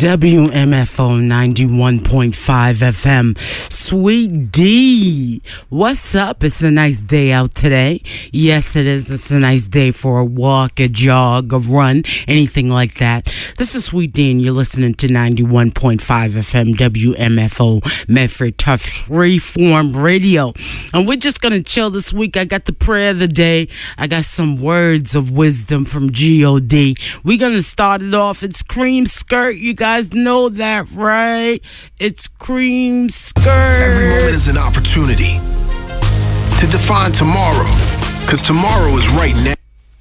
WMFO 91.5 FM. Sweet D, what's up? It's a nice day out today. Yes, it is. It's a nice day for a walk, a jog, a run, anything like that. This is Sweet D, and you're listening to 91.5 FM WMFO Medford Tufts Freeform Radio. And we're just going to chill this week. I got the prayer of the day. I got some words of wisdom from G.O.D. We're going to start it off. It's Cream Skirt. You guys know that, right? It's Cream Skirt. Every moment is an opportunity to define tomorrow, because tomorrow is right now.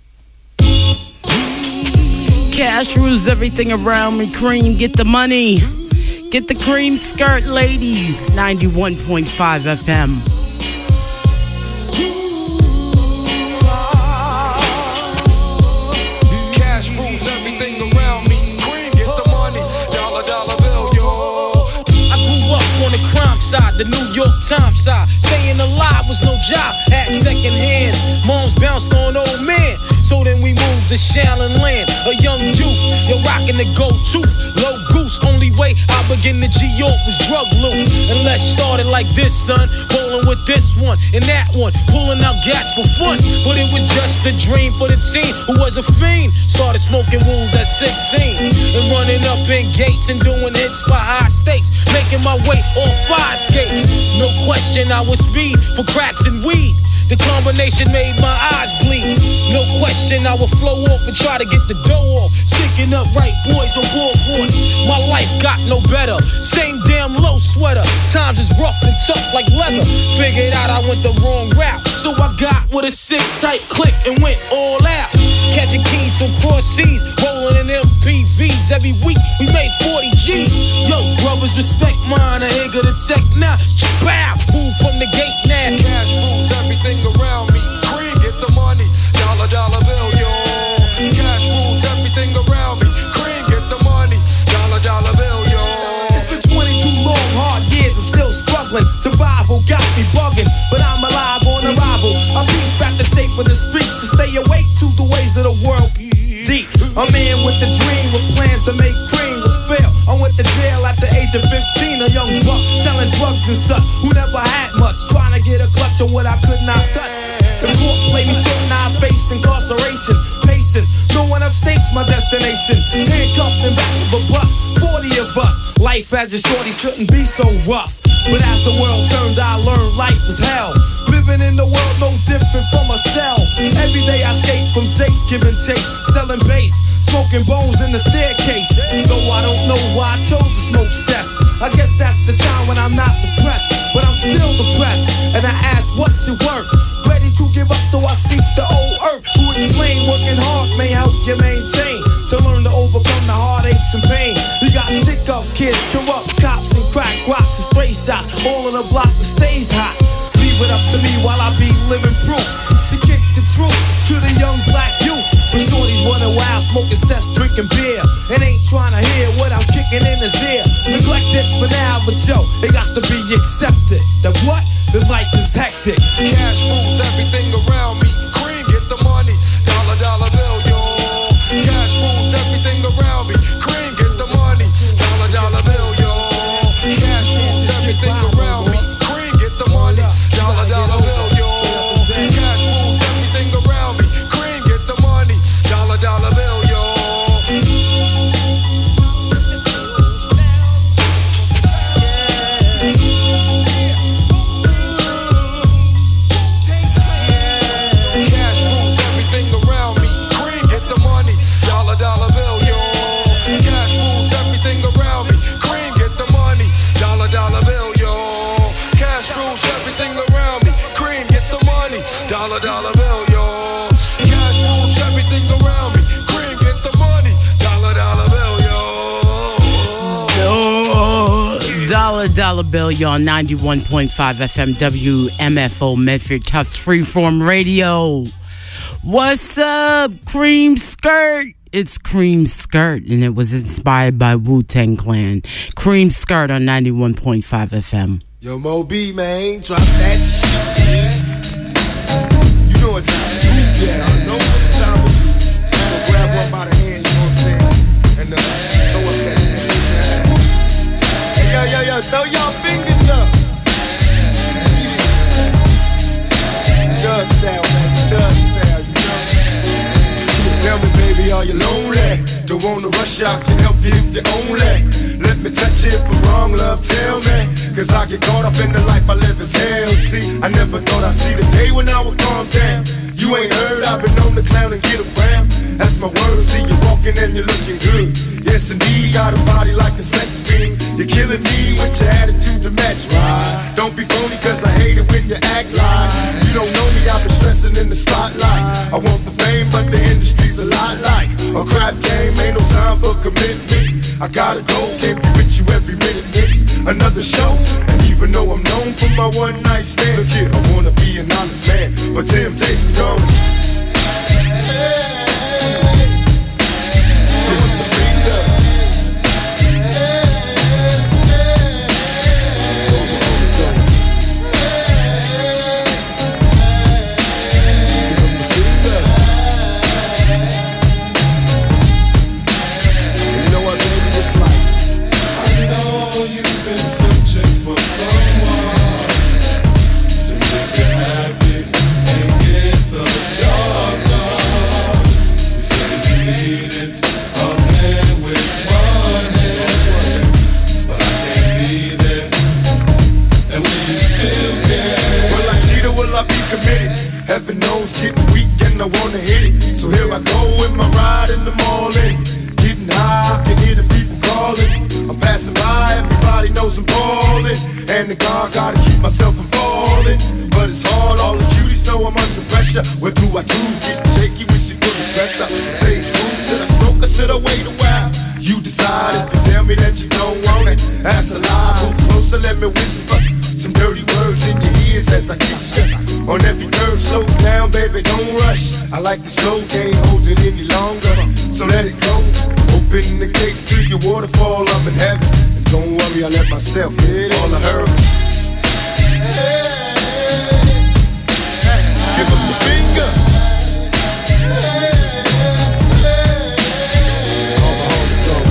Cash rules everything around me. Cream, get the money. Get the Cream Skirt, ladies. 91.5 FM. Side, the New York Times side. Staying alive was no job, had second hands. Moms bounced on old men. So then we moved to Shallon Land. A young youth, you're rocking the go-to. Low goose, only way I began to G-York was drug loot. And let's start it like this, son. Rolling with this one and that one. Pulling out gats for fun. But it was just a dream for the teen who was a fiend. Started smoking rules at 16. And running up in gates and doing hits for high stakes. Making my way on fire skates. No question I was speed for cracks and weed. The combination made my eyes bleed. No question I would flow off and try to get the dough off. Sticking up right boys on board. My life got no better. Same damn low sweater. Times is rough and tough like leather. Figured out I went the wrong route. So I got with a sick tight click and went all out. Catching keys from cross seas. Rolling in MPVs. Every week we made 40 G. Yo, brothers respect mine. I ain't gonna tech now. Bow, move from the gate now. Cash rules everything around me. Cream, get the money. Dollar bill, yo. Cash rules everything around me. Cream, get the money. Dollar bill, yo. It's been 22 long, hard years. I'm still struggling. Survival got me bugging, but I'm alive on arrival. I peep at the shape of the streets to stay awake to the ways of the world. Deep, a man with a dream with plans to make cream was fail. I went to jail at the age of 15, a young buck selling drugs and such who never had much, trying to get a clutch on what I could not touch. The court played me so now I face incarceration, pacing. No one upstate's my destination. Handcuffed in back of a bus, 40 of us. Life as a shorty shouldn't be so rough. But as the world turned, I learned life was hell. Living in the world no different from a cell. Every day I skate from Jake's, giving chase, selling bass, smoking bones in the staircase. Though I don't know why I chose to smoke cess. I guess that's the time when I'm not depressed, but I'm still depressed. And I ask, what's your work? Ready to give up, so I seek the old earth. Who explain working hard may help you maintain. To learn to overcome the heartaches and pain. You got stick up kids, corrupt cops, and crack rocks and stray shots. All in a block that stays hot. Leave it up to me while I be living proof. To kick the truth to the young black youth. When shorties running wild, smoking cess, drinking beer, and ain't trying to hear what I'm kicking in his ear. Neglected for now, but yo, it got to be accepted. That what? The life is hectic. Cash rules everything around me. Cream, get the money. Dollar bill, yo. Cash rules everything around me. Cream, get the money. Dollar bill, yo. Cash rules everything around me. Cream, get the money. Dollar bill, yo. Cash rules everything around me. Cream, get the money. Dollar bill, yo. Cash rules everything around me. Cream, get the money. Dollar bill, yo. Cash rules everything around me. Cream, get the money. Dollar bill, yo. Cash rules everything around me. Cream, get the money. Dollar bill, yo. Cash rules everything around me. Cream, get the money. Dollar bill, yo. Dollar bill, y'all. 91.5 FM WMFO Medford Tufts Freeform Radio. What's up, Cream Skirt? It's Cream Skirt, and it was inspired by Wu-Tang Clan. Cream Skirt on 91.5 FM. Yo, Mo B, man, drop that shit. You know what time it is. Yeah, I know what time it is. So grab one by the hand, you know what I'm saying? And throw up that shit. are you lonely? Don't wanna rush, I can help you if you only let me touch you for wrong, love, tell me. Cause I get caught up in the life I live as hell. See, I never thought I'd see the day when I would calm down. You ain't heard, I've been known to clown and get around. That's my word, see you walking and you're looking good. Yes indeed, got a body like a sex fiend. You're killing me with your attitude to match right. Don't be phony cause I hate it when you act like you don't know me, I've been stressing in the spotlight. I want the fame but the industry's a lot like a crap game, ain't no time for commitment. I gotta go, can't be with you every minute, miss another show. And even though I'm known for my one night stand, look here, I wanna be an honest man, but temptation's gone. Heaven knows, getting weak and I wanna hit it. So here I go with my ride in the morning. Getting high, I can hear the people calling. I'm passing by, everybody knows I'm ballin'. And the God, gotta keep myself from falling. But it's hard, all the cuties know I'm under pressure. What do I do? Getting shaky, wish it could press up. Say it's cool, should I smoke or should I wait a while? You decide if you tell me that you don't want it. That's a lie, move closer, let me whisper some dirty words in your ears as I kiss you. On every curve, slow down, baby, don't rush. I like the slow, can't hold it any longer. So let it go, open the gates to your waterfall, I'm in heaven. And don't worry, I let myself hit all the hurdles. Give them the finger. All the homies go.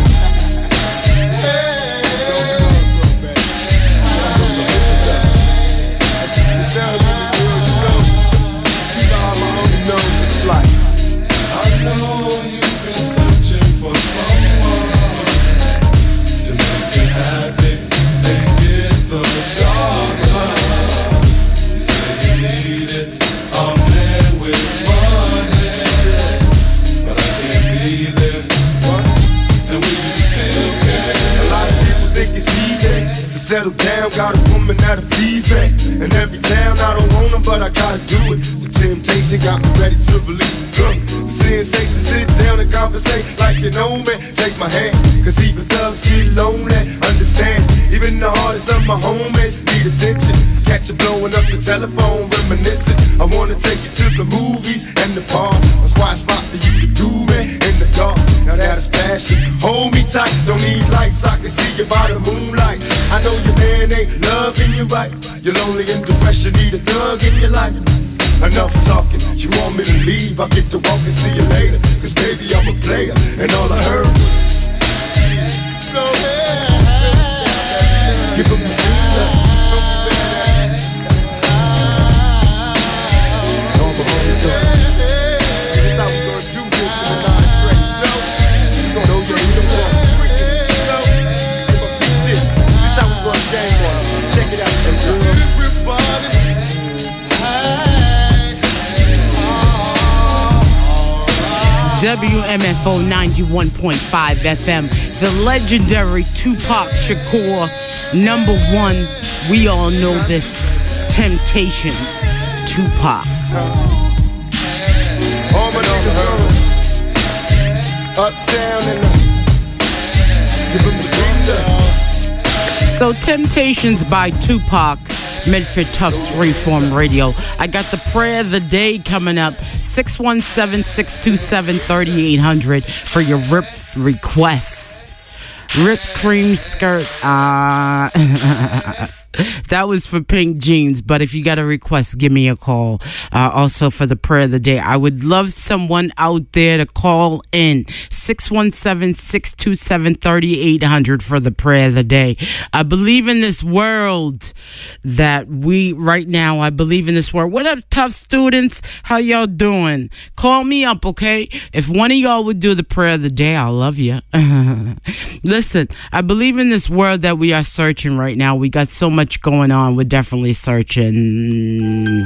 I know you've been searching for someone to make you happy and get the job done. You say you needed a man with money, but I can't be there. And we still care. A lot of people think it's easy to settle down. Got a woman that'll please me. In every town I don't want her, but I gotta do it. Temptation got me ready to release the gun. The sensation, sit down and conversate like you know me. Take my hand, cause even thugs get lonely. Understand, even the hardest of my homies need attention. Catch you blowing up the telephone, reminiscing. I wanna take you to the movies and the park. A quiet spot for you to do me in the dark. Now that's passion, hold me tight. Don't need lights, I can see you by the moonlight. I know your man ain't loving you right. You're lonely and depression, need a thug in your life. Enough talking, you want me to leave, I'll get to walk and see you later. Cause baby I'm a player, and all I heard was go ahead, give him the finger. All the homies go. This is how we gonna do this in the non-trade, you know? You know, you don't want to freak it, you know? We're gonna keep this. This is how we gonna game on it. Check it out, everybody. WMFO 91.5 FM, the legendary Tupac Shakur, number one. We all know this. Temptations, Tupac. All my niggas uptown and give them the finger. So Temptations by Tupac, Medford Tufts Reform Radio. I got the prayer of the day coming up, 617-627-3800 for your rip requests. Ripped cream skirt. That was for Pink Jeans, but if you got a request, give me a call. Also for the prayer of the day, I would love someone out there to call in 617-627-3800 for the prayer of the day. I believe in this world that right now, I believe in this world. What up, tough students? How y'all doing? Call me up, okay? If one of y'all would do the prayer of the day, I'll love you. Listen, I believe in this world that we are searching right now. We got so much going on. We're definitely searching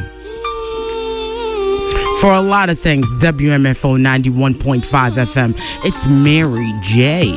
for a lot of things. WMFO 91.5 FM. It's Mary J.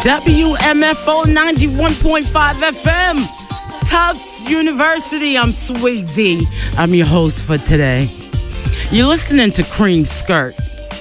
WMFO 91.5 FM, Tufts University. I'm Sweet D. I'm your host for today. You're listening to Cream Skirt.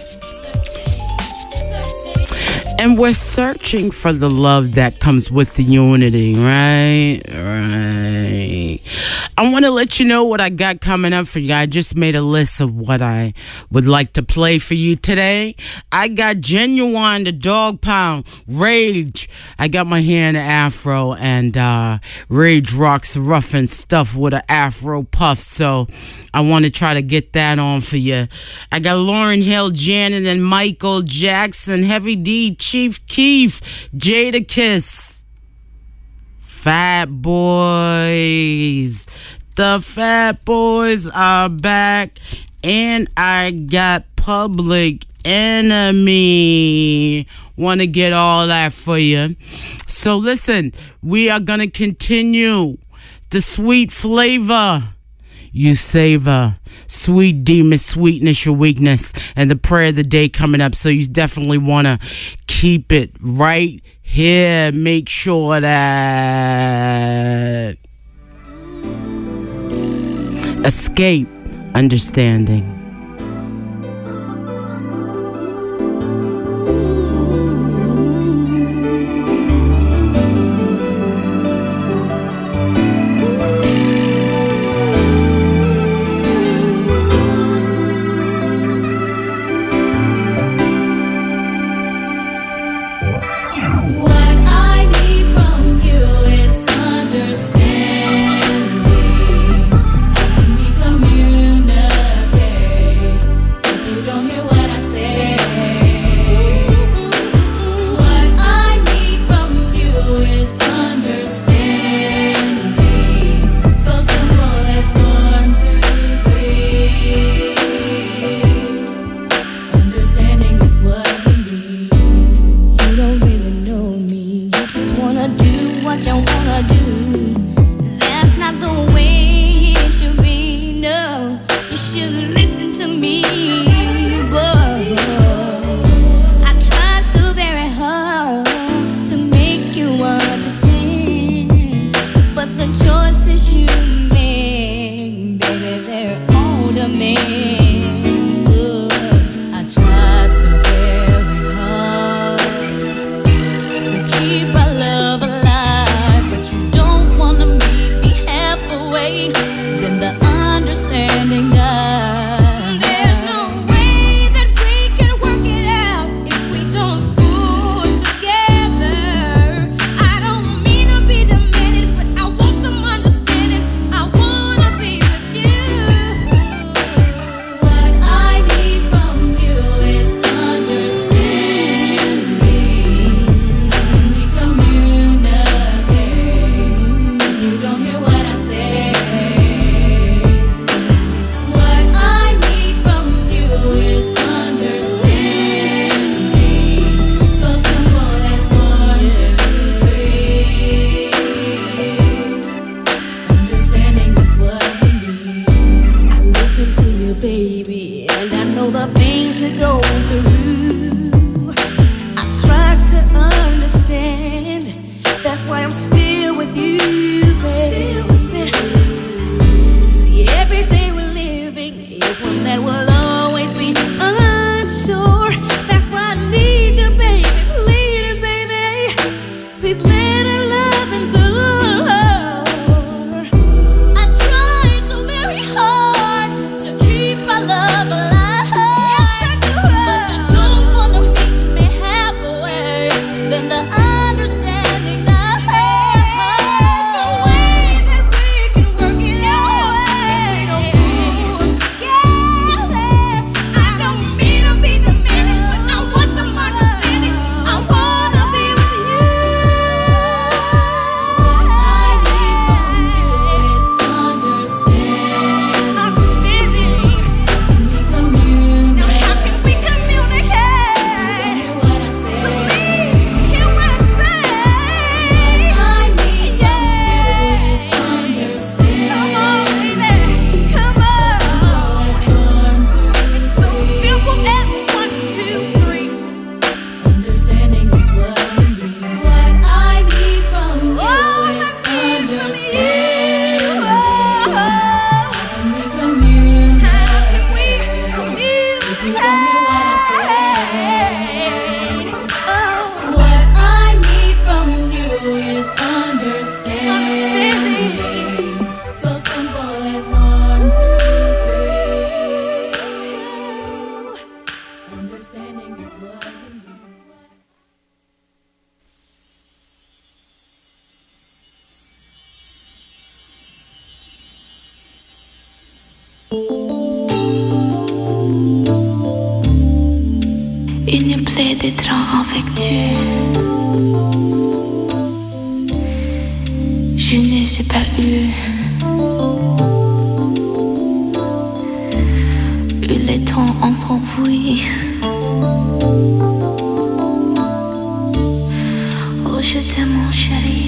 And we're searching for the love that comes with the unity, right? Right. I want to let you know what I got coming up for you. I just made a list of what I would like to play for you today. I got Genuine, the Dog Pound, Rage. I got my hair in an afro, and Rage rocks rough and stuff with an afro puff. So I want to try to get that on for you. I got Lauryn Hill, Janet, and Michael Jackson, Heavy D, Chief Keef, Jadakiss, Fat Boys. The Fat Boys are back, and I got Public Enemy. Want to get all that for you. So listen, we are going to continue the sweet flavor you savor. Sweet demon, sweetness, your weakness, and the prayer of the day coming up. So you definitely want to keep it right here. Make sure that escape understanding. Understanding that the way that we can understanding is what we need. Une plaie d'être infectieux. Je ne sais pas eu le temps enfoui. Oh, je t'aime, mon chéri.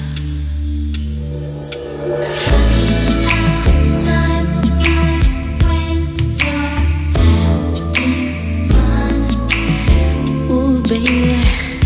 Ooh, baby.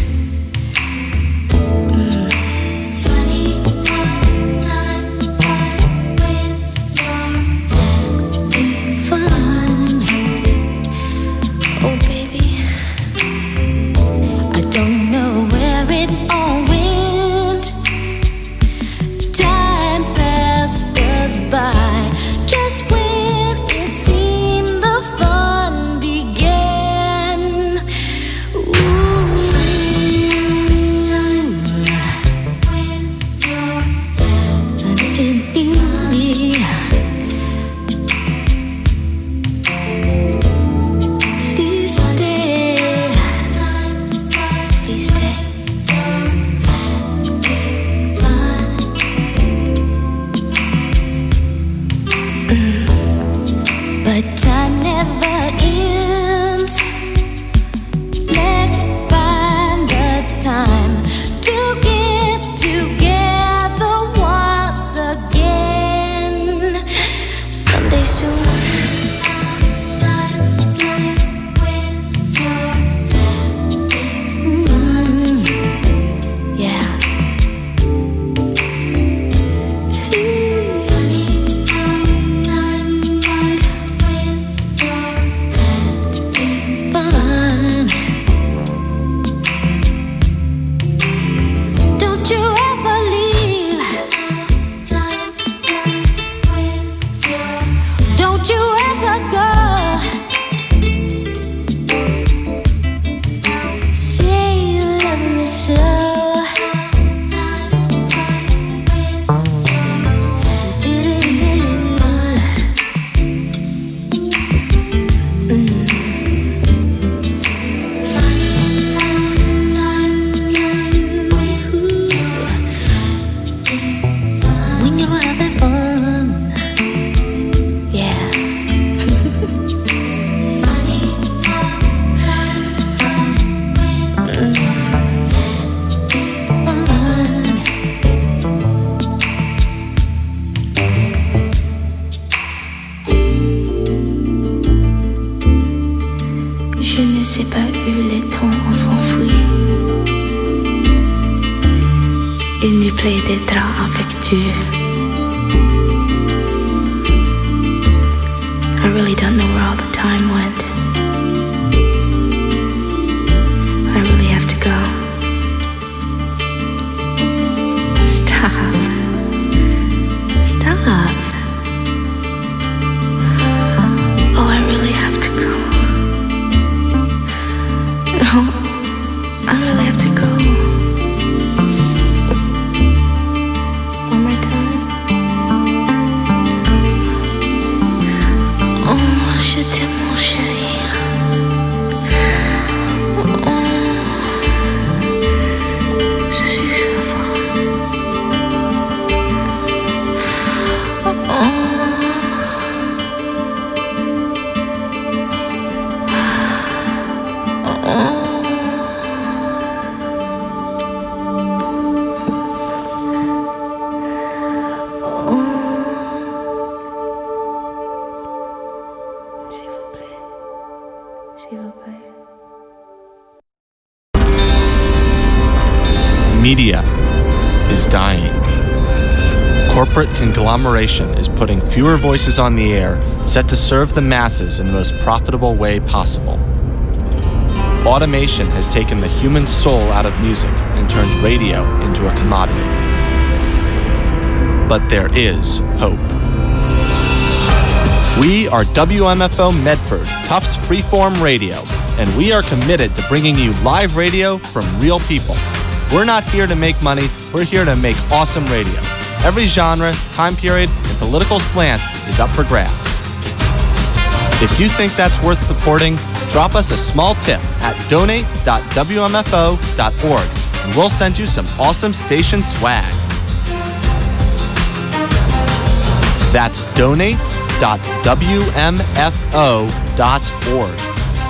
Une plaie des draps affectueux. I really don't know where all the time went. I really have to go. Stop. Stop. Oh, I really have to go. No, I really have to go. Je t'aime, mon chéri. Je suis fort. Media is dying. Corporate conglomeration is putting fewer voices on the air, set to serve the masses in the most profitable way possible. Automation has taken the human soul out of music and turned radio into a commodity. But there is hope. We are WMFO Medford, Tufts Freeform Radio, and we are committed to bringing you live radio from real people. We're not here to make money, we're here to make awesome radio. Every genre, time period, and political slant is up for grabs. If you think that's worth supporting, drop us a small tip at donate.wmfo.org and we'll send you some awesome station swag. That's donate.wmfo.org.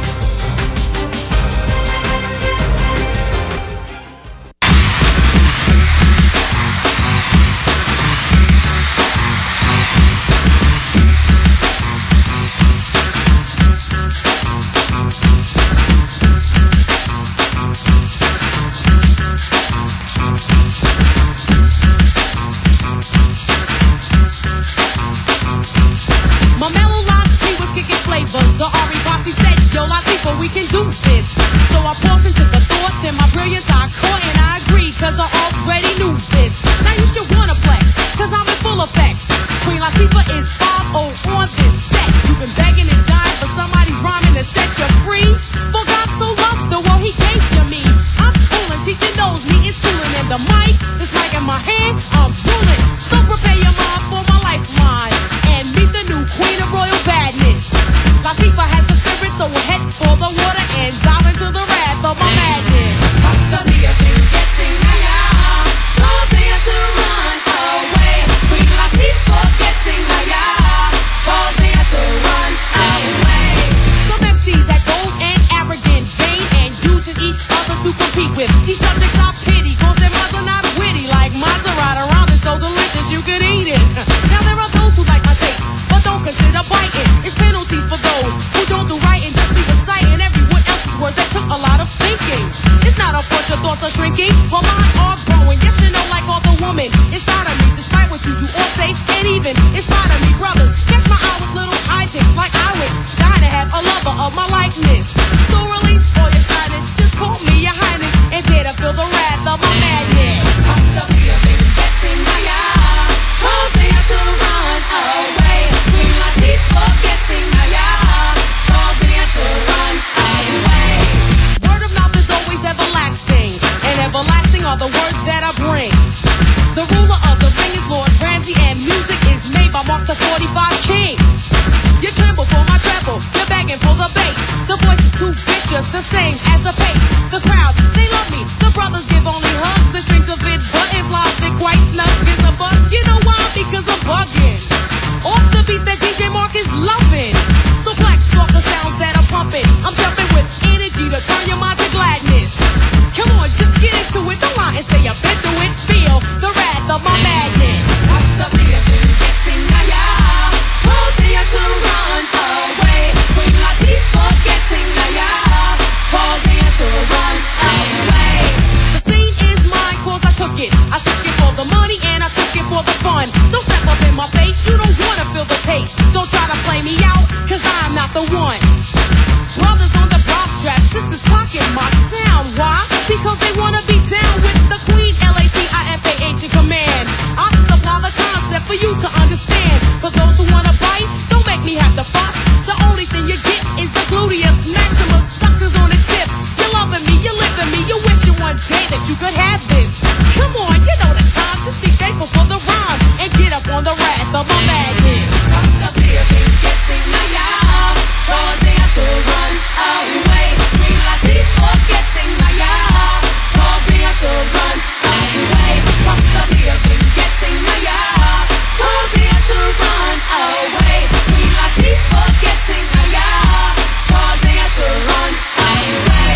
The Ari Posse said, yo, Latifah, we can do this. So I paused and took a thought, then my brilliance I caught, and I agreed, cause I already knew this. Now you should wanna flex, cause I'm in full effects. Queen Latifah is 5-0 on this set. You've been begging and dying for somebody's rhyming to set you free. For God so loved the world he gave to me. I'm coolin', teaching those needing schooling, and the mic, this mic in my hand, I'm ruling. So prepare your mind for my lifeline, and meet the new queen of royal badness. Latifah has the spirit, so head for the water and dive into the wrath of my madness. Constantly I've been getting higher, causing her to run away. Queen Latifah getting higher, causing her to run away. Some MCs that bold and arrogant, vain and using each other to compete with. These subjects I pity, cause their minds are not witty, like Maserati around it so delicious you could eat it. Now there are those who like my taste, but don't consider biting. It's penalties for those who don't do right and just be reciting everyone else's words that took a lot of thinking. It's not a fault your thoughts are shrinking, but mine are growing. Yes, you know, like all the woman inside of me, despite what you do or say, and even inspire me, brothers. Catch my eye with little hijinks like Iris, dying to have a lover of my likeness. So release all your shyness, just call me your highness, and dare to feel the wrath of my madness. Constantly I've been getting higher, causing her to run away. Queen Latifah getting higher, causing her to run away. Word of mouth is always everlasting, and everlasting are the words that I bring. The ruler of the ring is Lord Ramsey, and music is made by Mark the 45 King. You tremble for my treble, you're begging for the bass. The voice is too vicious, the same as the pace. The crowds, they love me, the brothers give only hugs. The strings of it butterflies fit quite snug as a bug. You know why? Because I'm bugging off the beats that DJ Mark is loving. So black off the sounds that I'm pumping. I'm jumping with energy to turn your mind to gladness. Come on, just get into it, don't lie and say I've been through it. Feel the wrath of my madness. Constantly I've been getting higher, causing her to run away. Queen Latifah getting higher, causing her to run away. The scene is mine cause I took it. I took it for the money and I took it for the fun. Don't step up in my face, you don't wanna feel the taste. Don't try to play me out, cause I'm not the one. Brothers on the bra strap, sisters pocket my sound. Why? Because they wanna be down with the queen, Latifah in command. I supply the concept for you to understand. For those who wanna bite, don't make me have to fuss. The only thing you get is the gluteus maximus. Suckers on the tip, you're loving me, you're living me. You wish you one day that you could have this. Come on, you know the time, just be thankful for the rhyme and get up on the wrath of my madness. Constantly I've been getting higher, causing her to run away. Queen Latifah getting higher, causing her to run away. Constantly I've been getting higher, causing her to run away. Queen Latifah getting higher, causing her to run away.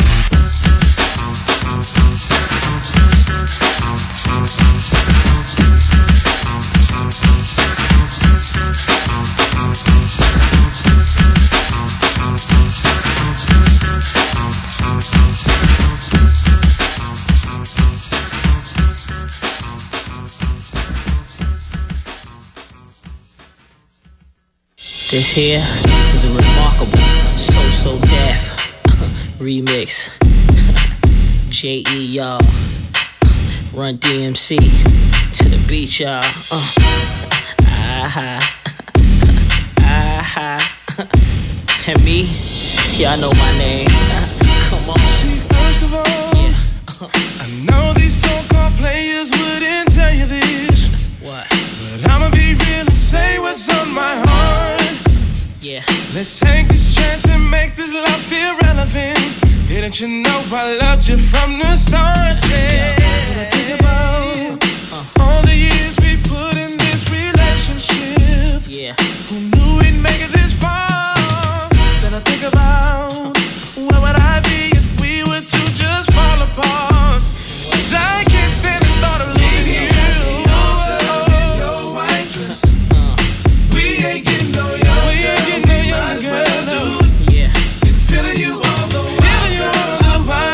This here is a remarkable So Def remix. J.E. y'all, Run DMC to the beat, y'all. And me, Yeah, I know my name. Come on. See, first of all, I know these so-called players wouldn't tell you this. What? But I'ma be real and say what's on my heart. Yeah. Let's take this chance and make this love feel relevant. Didn't you know I loved you from the start? Yeah. When I think about all the years we put in this relationship. Yeah. Who knew we'd make it this far? Then I think about where would I be if we were to just fall apart? I can't stand the thought of losing you. We ain't getting no younger. We ain't getting no younger, girl. Yeah. Feeling you all the while.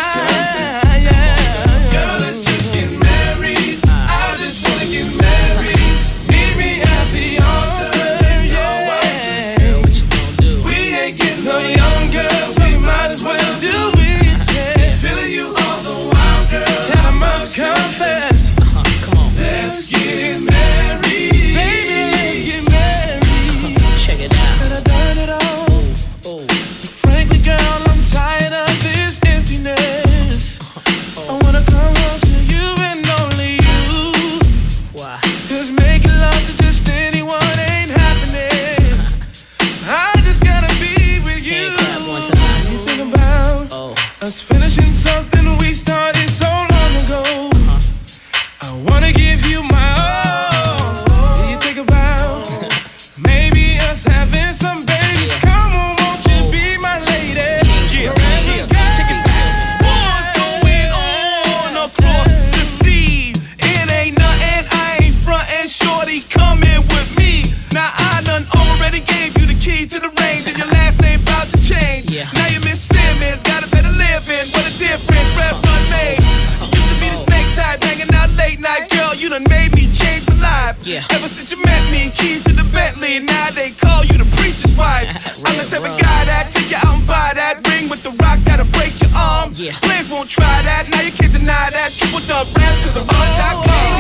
Girl, let's just get married. I just wanna get married. Meet me at the altar. Girl, what you gonna do? We ain't getting no younger, so we might as well do it. Yeah. Feeling you all the while, girl. And I must confess. Come on. Let's get married. Baby, let's get married. Check it out. Said I've done it all. Oh. Frankly, girl, I'm tired of this emptiness. I wanna come home to you and only you. Why? 'Cause making love to just anyone ain't happening. I just gotta be with you. Can't clap one time. You think about Oh. us finishing something we started so long ago. I wanna give you my all. Do you think about maybe us having some babies? Come on, won't you be my lady? Check it out. What's going on across the sea? It ain't nothing, I ain't frontin', shorty, come in with me. Now I done already gave you the key to the range, and your last name about to change. Yeah. Now you Miss Simmons, got a better living, what a difference Red Bud made. You used to be the snake type, hanging out late night, girl, you done made me change my life. Yeah. Ever since you met me, keys to the Bentley, now they call you the preacher's wife. I'm the type of guy that take you out and buy that ring with the rock that'll break your arm. Yeah. Players won't try that, now you can't deny that. Triple dub rap to the rock.com.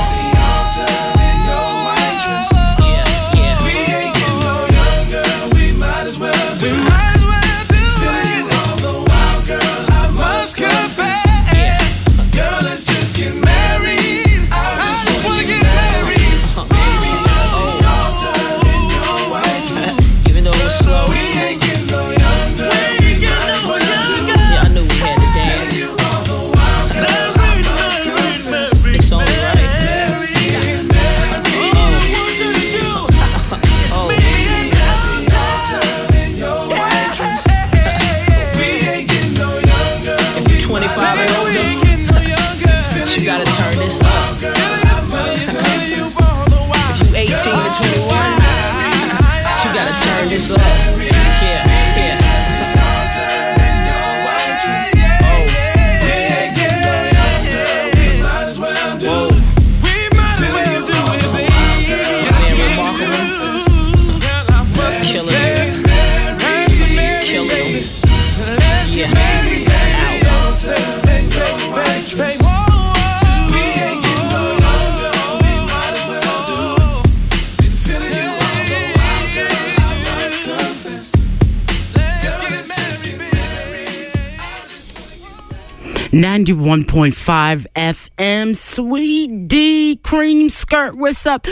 Yeah. Yeah. We ain't getting no younger, we might as well do it. Feeling you all the while, girl, I must confess. Yeah. Girl, let's just get married. I just wanna get married. Baby, on the altar in your white dress. Even though it was slow. We ain't getting no younger, we might as well do it. Yeah, I knew we had to dance. You all the while, girl, I must confess. It's only right. Let's get married. Oh. In your white dress. We ain't getting no younger. If you're 25 and older, you gotta turn this up. If you 18 to 21, you gotta turn this up. Yeah, yeah. Killing it. Killing it. Yeah. Out. 91.5 FM, Sweet D, Cream Skirt, what's up?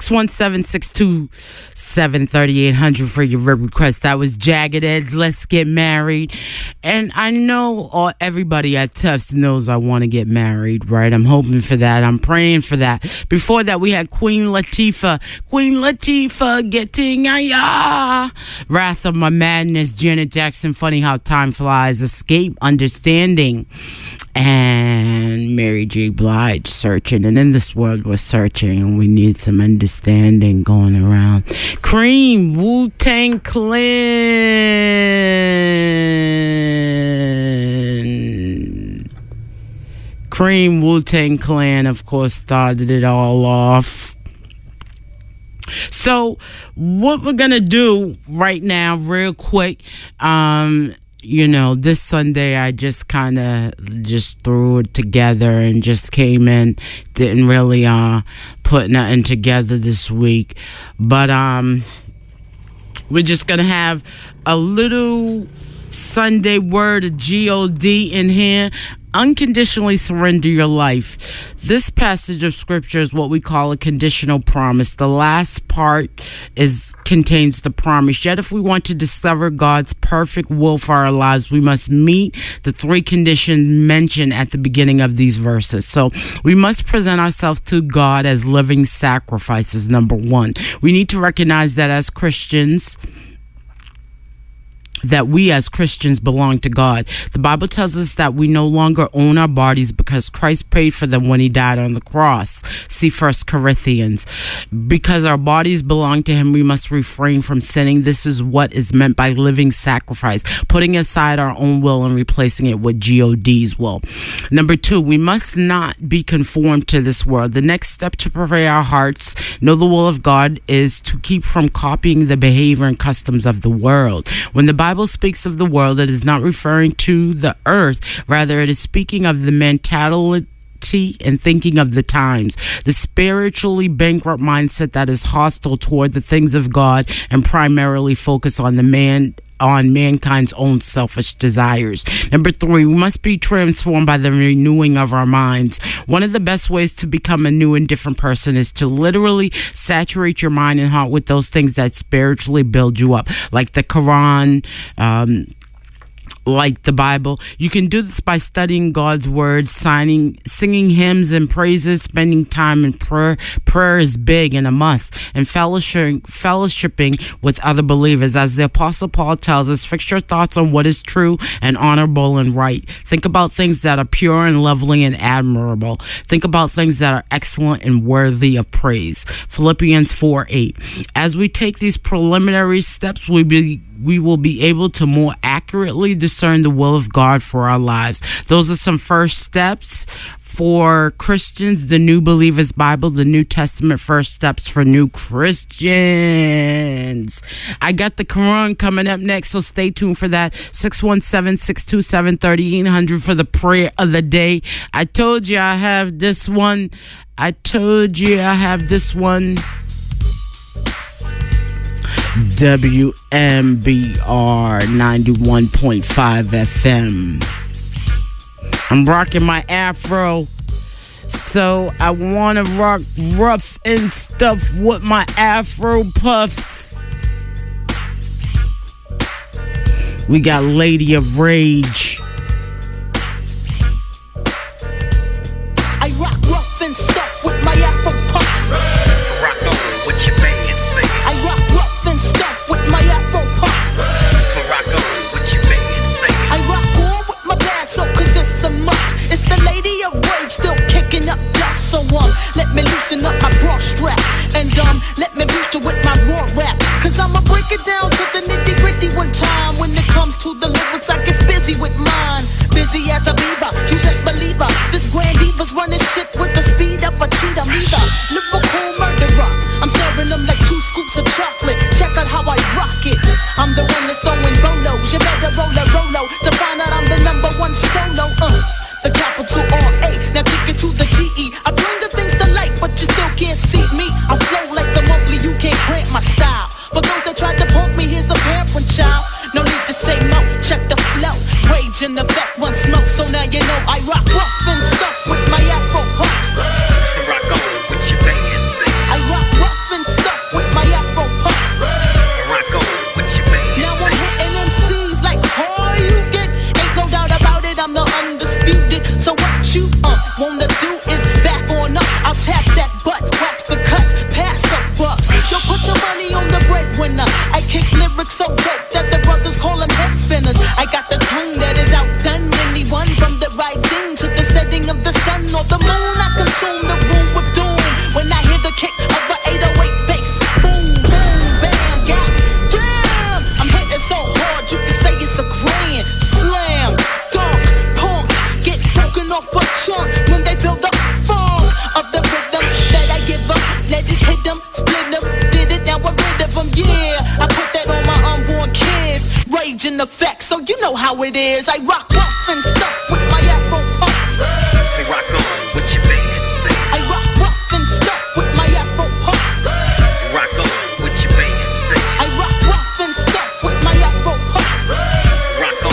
617-627-3800 for your request. That was Jagged Edge, Let's Get Married. And I know everybody at Tufts knows I want to get married, right? I'm hoping for that. I'm praying for that. Before that, we had Queen Latifah, getting Wrath of My Madness, Janet Jackson, Funny How Time Flies, Escape, Understanding, and Mary J. Blige, Searching. And in this world we're searching, and we need some understanding going around. Cream, Wu-Tang Clan. Cream, Wu-Tang Clan, of course, started it all off. So what we're gonna do right now, real quick, you know, this Sunday I just kind of just threw it together and just came in, didn't really put nothing together this week, but we're just gonna have a little Sunday word of G-O-D in here. Unconditionally surrender your life. This passage of scripture is what we call a conditional promise. The last part contains the promise. Yet if we want to discover God's perfect will for our lives, we must meet the three conditions mentioned at the beginning of these verses. So we must present ourselves to God as living sacrifices. Number one, we need to recognize that we as Christians belong to God. The Bible tells us that we no longer own our bodies because Christ paid for them when he died on the cross. See 1 Corinthians. Because our bodies belong to him, we must refrain from sinning. This is what is meant by living sacrifice, putting aside our own will and replacing it with God's will. Number two, we must not be conformed to this world. The next step to prepare our hearts, know the will of God, is to keep from copying the behavior and customs of the world. When the Bible speaks of the world, it is not referring to the earth. Rather, it is speaking of the mentality and thinking of the times. The spiritually bankrupt mindset that is hostile toward the things of God and primarily focus on mankind's own selfish desires. Number three, we must be transformed by the renewing of our minds. One of the best ways to become a new and different person is to literally saturate your mind and heart with those things that spiritually build you up, like the Quran, like the Bible. You can do this by studying God's word, singing hymns and praises, spending time in prayer. Prayer is big and a must, and fellowshipping with other believers. As the Apostle Paul tells us, fix your thoughts on what is true and honorable and right. Think about things that are pure and lovely and admirable. Think about things that are excellent and worthy of praise. Philippians 4:8. As we take these preliminary steps, we will be able to more accurately discern the will of God for our lives. Those are some first steps for Christians, the New Believers Bible, the New Testament First Steps for New Christians. I got the Quran coming up next, so stay tuned for that. 617-627-3800 for the prayer of the day. I told you I have this one. WMBR 91.5 FM. I'm rocking my afro, so I want to rock rough and stuff with my afro puffs. We got Lady of Rage. I rock rough and stuff with my afro puffs. Rock on with your band say. I rock rough and stuff with my afro puffs. Rock on with your band say. I rock on with my pants off cause it's a must. It's the Lady of Rage still kicking up dust. So let me loosen up my bra strap. And let me boost you with my raw rap. Cause I'ma break it down to the nitty gritty one time. When it comes to the lyrics I get busy with mine. Busy as a beaver, you best believe her. This grand diva's running shit with the speed of a cheetah. Me the lyrical murderer, I'm serving them like 2 scoops of chocolate. Check out how I rock it. I'm the one that's throwing bolos. You better roll a rolo to find out I'm the #1 solo. The capital R-A, now kick it to the G-E. I bring the things to light, but you still can't see me. I flow like the monthly, you can't cramp my style. For those that tried to punk me, here's a parent child. No need to say no, check the flow. Rage in effect, one smoke, so now you know I rock rough and stuff with my afro puffs. Rock on with your band say. I rock rough and stuff with my afro puffs. Rock on with your band now say. I'm hitting MCs like all you get. Ain't no doubt about it, I'm the undisputed. So what you wanna do is back on up. I'll tap that butt, wax the cuts, pass the bucks. Yo, put your money on the breadwinner. I kick lyrics so dope that the brothers call them head spinners. I got the tongue that is outdone anyone, from the rising to the setting of the sun or the moon. I consume the room with doom when I hear the kick of an 808 bass. Boom, boom, bam, god damn. I'm hitting so hard you can say it's a grand slam. Dark punks get broken off a chunk when they feel the funk of the rhythm that I give them. Let it hit them, split them, did it, now I'm rid of them. Yeah, I put that on my unborn kids. Rage in effect, so you know how it is. I rock rough and stuff with my afro puffs. Rock on with your band say. I rock rough and stuff with my afro puffs. Rock on with your band say. I rock rough and stuff with my afro puffs. Rock on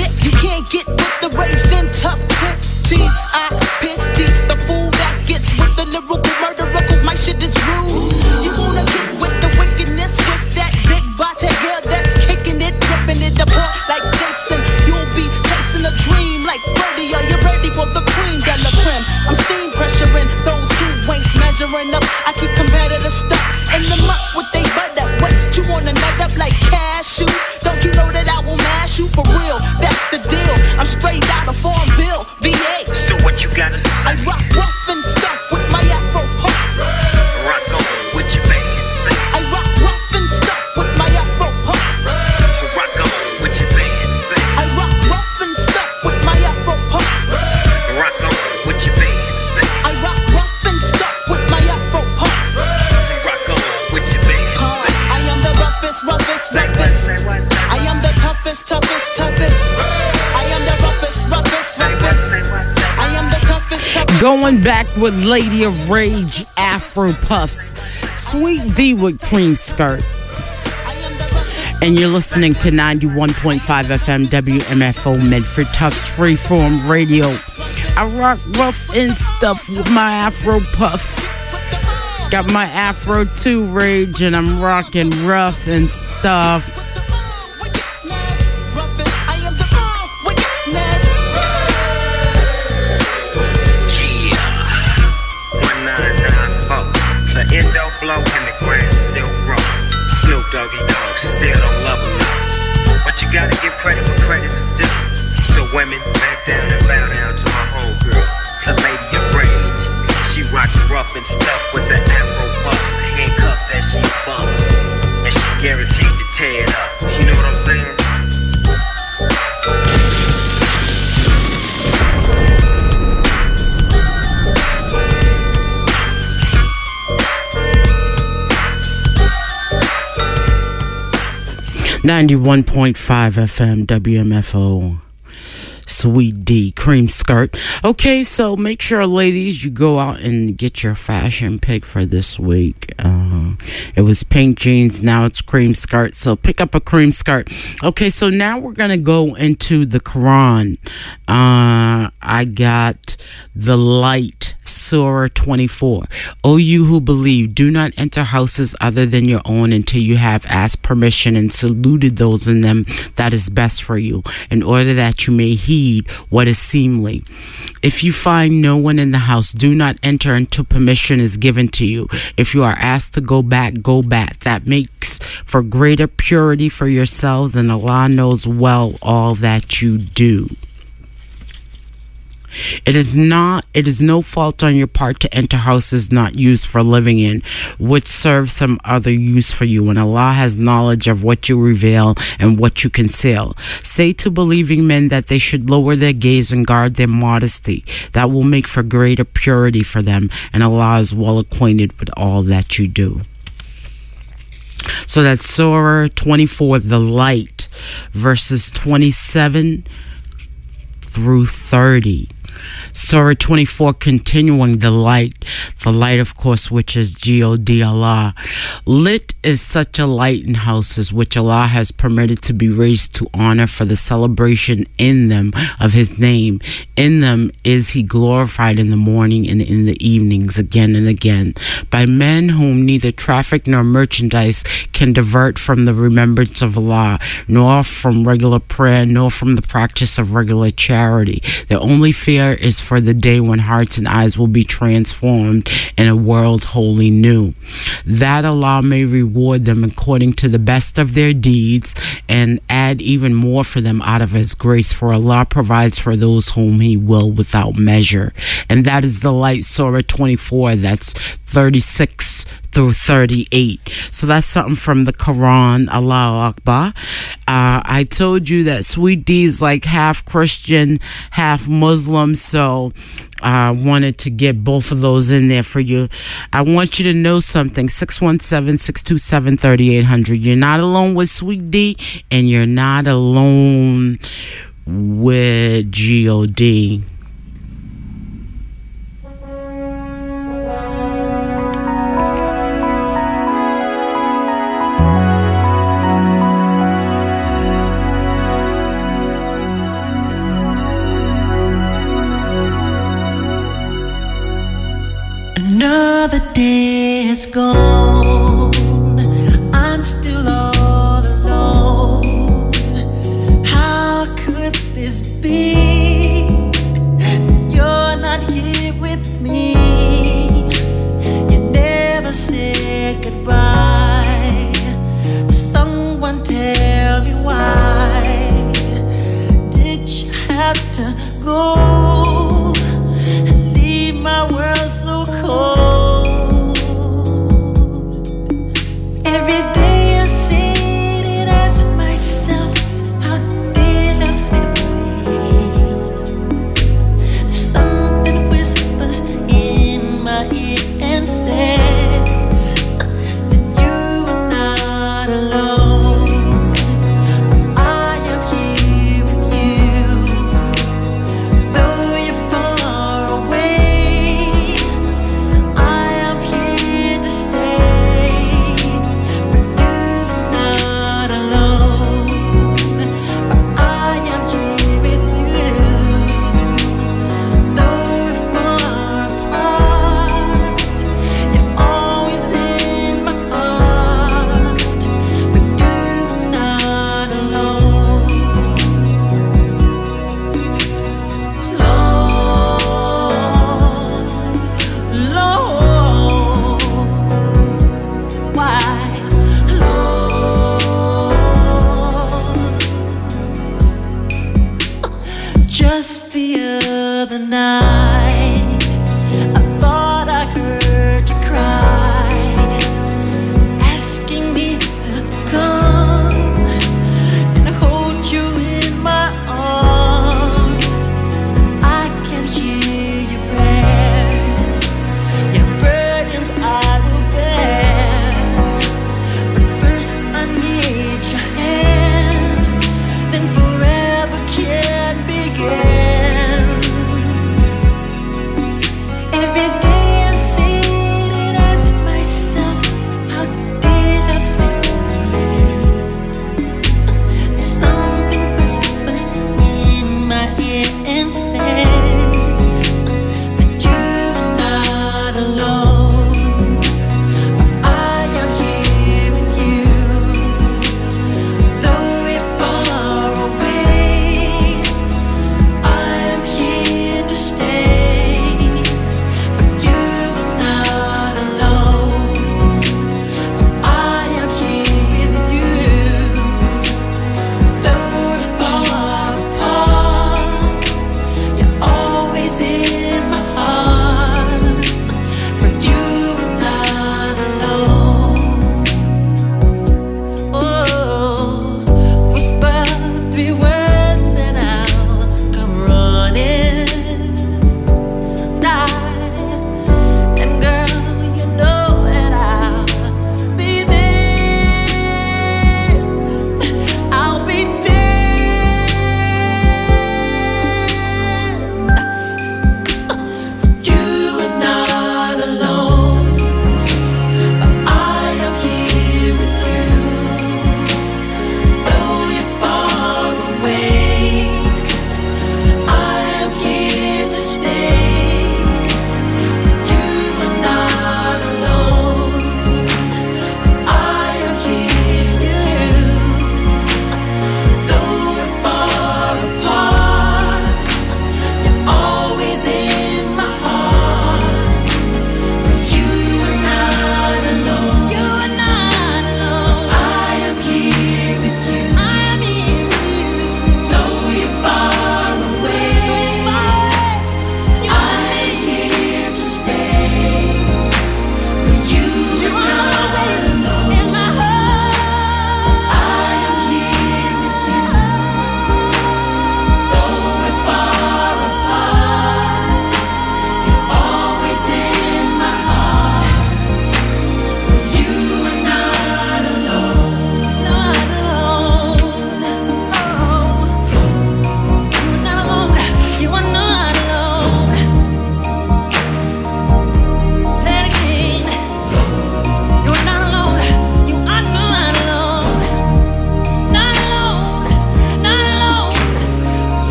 legit. You can't get with the rage, then tough T.I.P.T. The fool that gets with the lyrical murder, cause my shit is rude. You wanna get with the wickedness with that big body, yeah, that's kicking it, ripping it apart like Jason. You'll be chasing a dream like Freddy. Are you ready for the cream de la creme? I'm steam pressuring those who ain't measuring up. I keep competitive stuff in the muck with they butt up. What you wanna nut up like cashew? Don't you know that I will mash you for real? That's the deal. I'm straight out of Farmville, VA. So what you gotta say? I rock rough and stuff with my Afro puffs. Rock on with your man. Say. I rock rough and stuff with my Afro puffs. Rock on with your man. Say. I rock rough and stuff with my Afro puffs. Rock on with your man. Say. I rock rough and stuff with my Afro puffs. Rock on with your man. Say. I am the roughest. Say what, say what, say what. I am the toughest. I am the roughest. Say what, say what, say what. I am the toughest. Going back with Lady of Rage, Afro Puffs, Sweet D with Cream Skirt. And you're listening to 91.5 FM WMFO Medford Tufts Freeform Radio. I rock rough and stuff with my Afro Puffs. Got my Afro 2 Rage and I'm rocking rough and stuff. The endo blow and the grass still grow. Snoop Doggy Dogg still don't love enough. But you gotta give credit where credit is due. So women, back down and bow down to my homegirl, the Lady of Rage. She rocks rough and stuff with the Afro puffs, handcuff that she bumps, and she's guaranteed to tear it up. You know what I'm saying? 91.5 FM WMFO. Sweet D, Cream Skirt. Okay, so make sure, ladies, you go out and get your fashion pick for this week. It was pink jeans, now it's cream skirt, so pick up a cream skirt. Okay, so now we're gonna go into the Quran. I got the light, Surah 24. O you who believe, do not enter houses other than your own until you have asked permission and saluted those in them that is best for you, in order that you may heed what is seemly. If you find no one in the house, do not enter until permission is given to you. If you are asked to go back, go back. That makes for greater purity for yourselves, and Allah knows well all that you do. It is no fault on your part to enter houses not used for living in, which serve some other use for you, and Allah has knowledge of what you reveal and what you conceal. Say to believing men that they should lower their gaze and guard their modesty. That will make for greater purity for them, and Allah is well acquainted with all that you do. So that's Surah 24, the light, verses 27 through 30. Surah 24, continuing the light, of course, which is G-O-D, Allah. Lit is such a light in houses which Allah has permitted to be raised to honor for the celebration in them of His name. In them is He glorified in the morning and in the evenings again and again, by men whom neither traffic nor merchandise can divert from the remembrance of Allah, nor from regular prayer, nor from the practice of regular charity. Their only fear is for the day when hearts and eyes will be transformed in a world wholly new, that Allah may reward them according to the best of their deeds and add even more for them out of His grace, for Allah provides for those whom He will without measure. And that is the light, Surah 24, that's 36 through 38. So that's something from the Quran. Allahu Akbar. I told you that Sweet D is like half Christian, half Muslim, so I wanted to get both of those in there for you. I want you to know something. 617-627-3800. You're not alone with Sweet D, and you're not alone with G-O-D. day is gone, I'm still all alone. How could this be? You're not here with me. You never said goodbye. Someone tell me why did you have to go and leave my world so cold? Every day I sit and ask myself, how did I slip away? Something whispers in my ear and says that you are not alone. But I am here with you. Though you're far away, I am here to stay. But you're not alone. But I am here with you. Though we're far apart, you're always in my heart. But you're not alone. Lord, why, Lord? Just the other night, I thought I heard you cry, asking me to come and hold you in my arms. I can hear your prayers, your burdens I will bear. But first I need your hand, then forever can begin.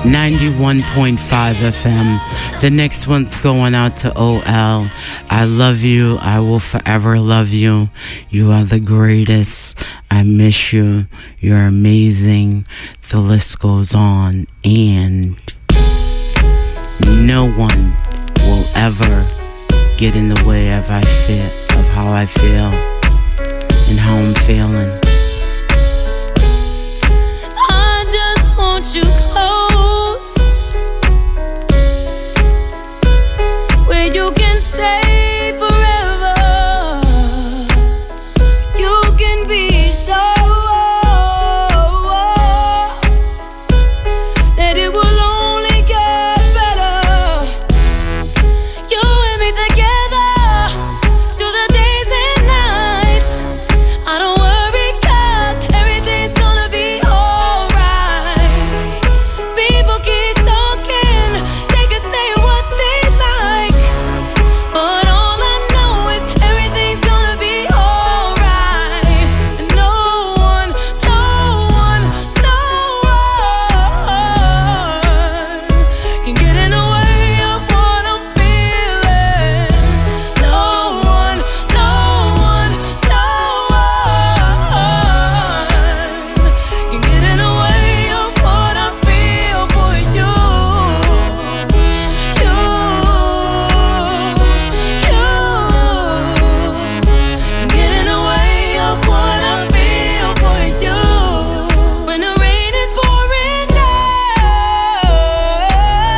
91.5 FM. The next one's going out to OL. I love you. I will forever love you. You are the greatest. I miss you. You're amazing. The list goes on. And no one will ever get in the way of how I feel and how I'm feeling. I just want you close, where you can stay forever. You can be sure that it will only get better. You and me together through the days and nights. I don't worry 'cause everything's gonna be alright. People keep talking, they can say what they like, but all I know is everything's gonna be alright. And no one can get in the way of what I'm feeling. No one can get in the way of what I feel for you. You can get in the way of what I feel for you. When the rain is pouring down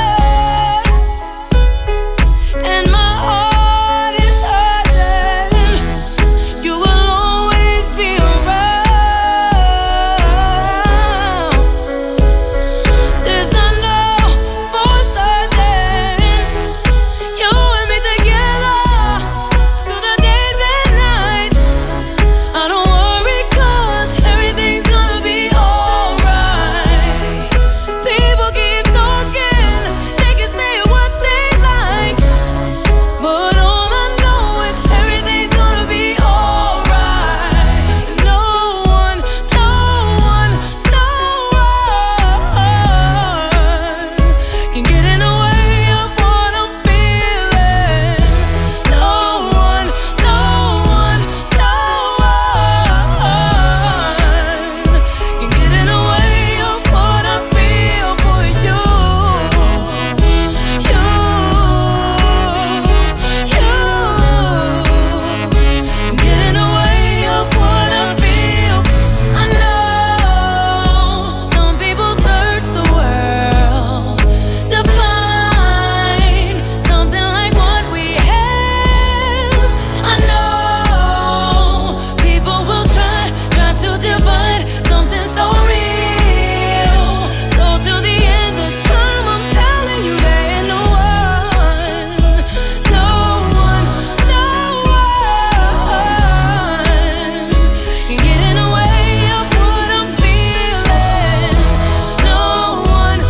and my heart is hurting, you will always be around. This I know for certain. You and me together through the days and nights. I don't worry 'cause everything's gonna be alright. People keep talking, they can say what they like, but all I know is everything's gonna be alright. No one can get in the way of what I'm feeling. No one can get in the way of what I feel for you. You can get in the way of what I feel. I know some people search the world to find something like what we have. I know people will try to divide something so real. So till the end of time, I'm telling you there ain't no one can get in the way of what I'm feeling. No one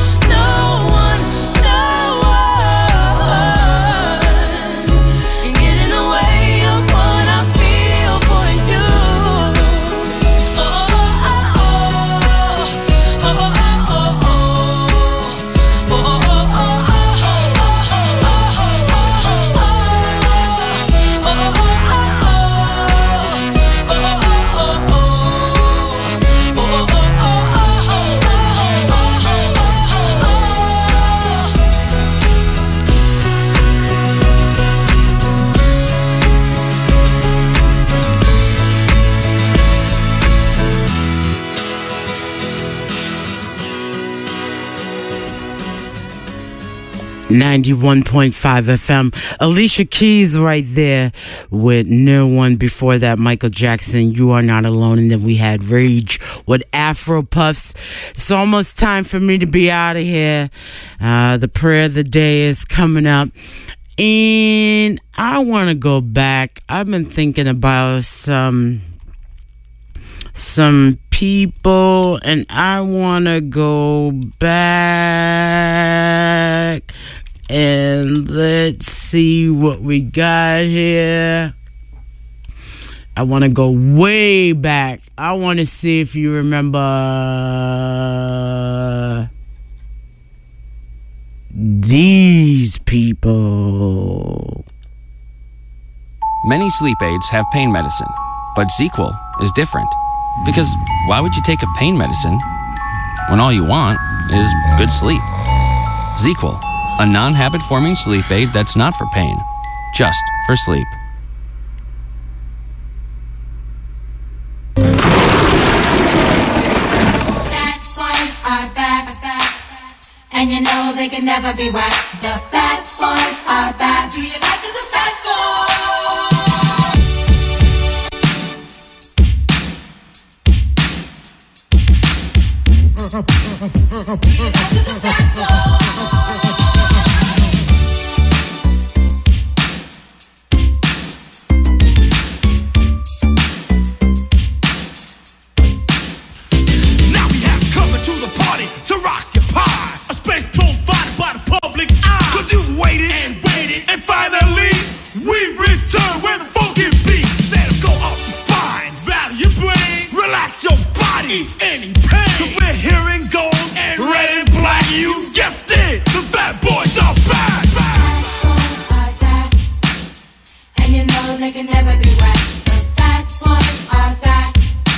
can get in the way of what I feel for you. .5 FM. Alicia Keys right there with No One. Before that, Michael Jackson, You Are Not Alone. And then we had Rage with Afro Puffs. It's almost time for me to be out of here. The prayer of the day is coming up. And I want to go back. I've been thinking about some people, and I want to go back and let's see what we got here. I want to go way back. I want to see if you remember these people. Many sleep aids have pain medicine, but ZzzQuil is different. Because why would you take a pain medicine when all you want is good sleep? ZzzQuil, a non-habit forming sleep aid that's not for pain, just for sleep. Fat boys are back, and you know they can never be whacked. The fat boys are back. Do you like the fat boys? Now we have coming to the party to rock your pie. A space provided by the public eye. 'Cause you waited and finally we've returned where the funky beat. Let 'em go off your spine, rattle your brain, relax your body, ease any pain. 'Cause we're hearing gold and red and black. You guessed it, the Fat Boys are back. And you know they can never be whacked. The fat boys are back.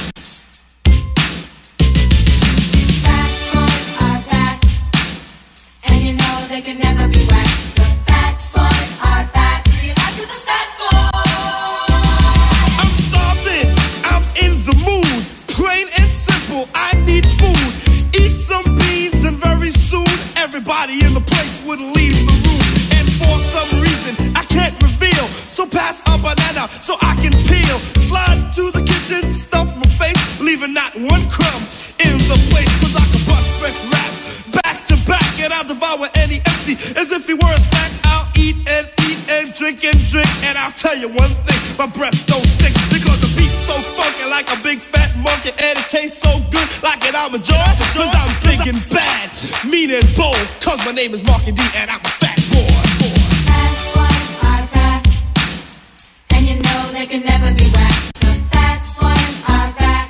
Fat boys are back. And you know they can never be whacked. The fat boys are back. Do you like the fat boys? I'm starving, I'm in the mood. Plain and simple, I need food. Eat some beans and very soon everybody in the place would leave the room. And for some reason I can't reveal, so pass a banana so I can peel. Slide to the kitchen, stuff my face, leaving not one crumb in the place. 'Cause I can bust fresh raps back to back, and I'll devour any MC as if he were a snack. I'll eat and drink, and I'll tell you one thing, my breath don't stink. Because the beat's so funky like a big fat monkey, and it tastes so good like an almond joy. 'Cause I'm big and bad, mean and bold, 'cause my name is Marky D and I'm a fat boy. Fat boys are back. And you know they can never be whacked. The fat boys are back.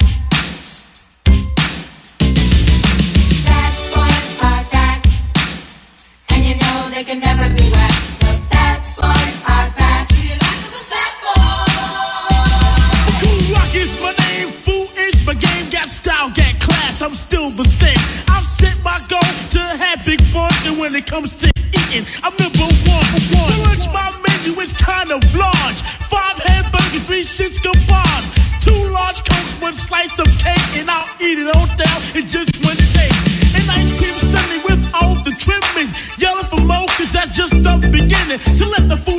Fat boys are back. And you know they can never be whacked. The fat boys are back. Do you like the fat boys? Cool Rock is my name, foolish, my game got style, got class, I'm still the same. I've set my goal to have big fun, and when it comes to eating, I'm number one. For lunch, my menu is kind of large. 5 hamburgers, 3 shits kebabs, 2 large cokes, 1 slice of cake, and I'll eat it all down in just one take. And ice cream sundae with all the trimmings, yelling for more, 'cause that's just the beginning. So let the